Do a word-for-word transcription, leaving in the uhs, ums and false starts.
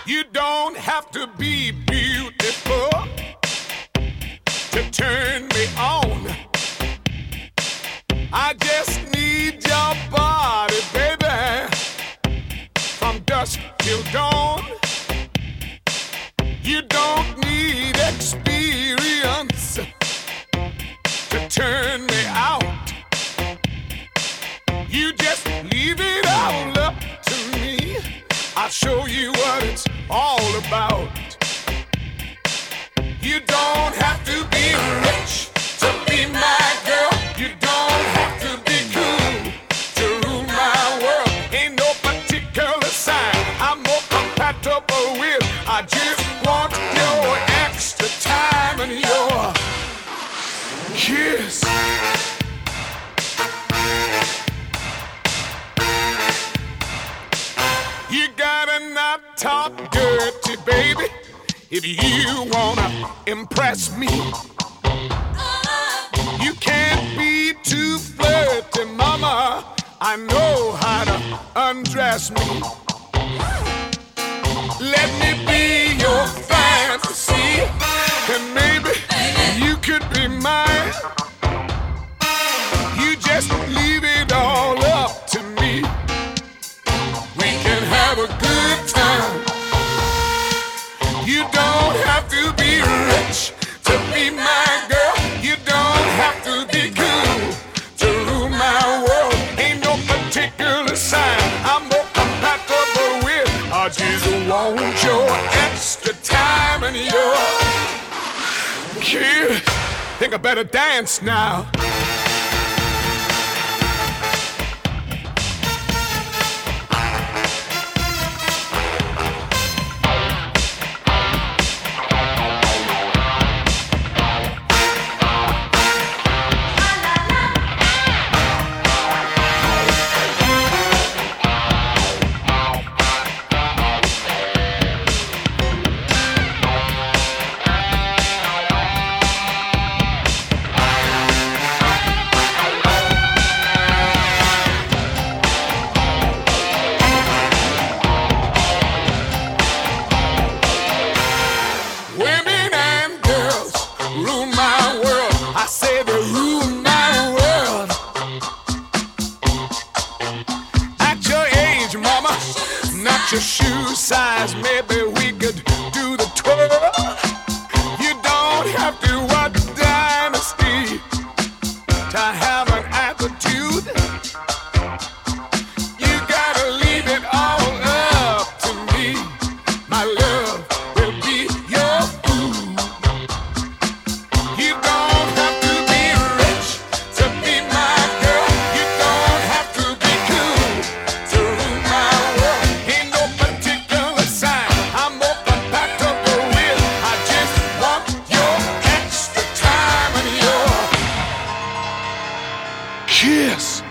You don't have to be beautiful to turn me on. I just need your body, baby, from dusk till dawn. You don't need experience to turn me out. You just leave it all up to me. I'll show you what it's all about. You don't have to be rich to be my girl. You don't have to be cool to rule my world. Ain't no particular sign I'm more compatible with. I just want your extra time and your kiss. You gotta not talk dirty, baby, if you wanna impress me. You can't be too flirty, mama. I know how to undress me. Let me be your fantasy, and maybe you could be mine. You just leave it all up to me. We can have a good time. You don't have to be rich to be my girl. You don't have to be cool to rule my world. Ain't no particular sign I'm more compatible with. I just want your extra time and your kiss. Think I better dance now. I say they rule my world. At your age, mama, not your shoe size, maybe we could do the twirl. You don't have to watch Dynasty to have an attitude. You gotta leave it all up to me. My love will be your food. You don't have to be rich to be my girl. You don't have to be cool to rule my world. Ain't no particular sign I'm more compatible with. I just want your extra time and your kiss.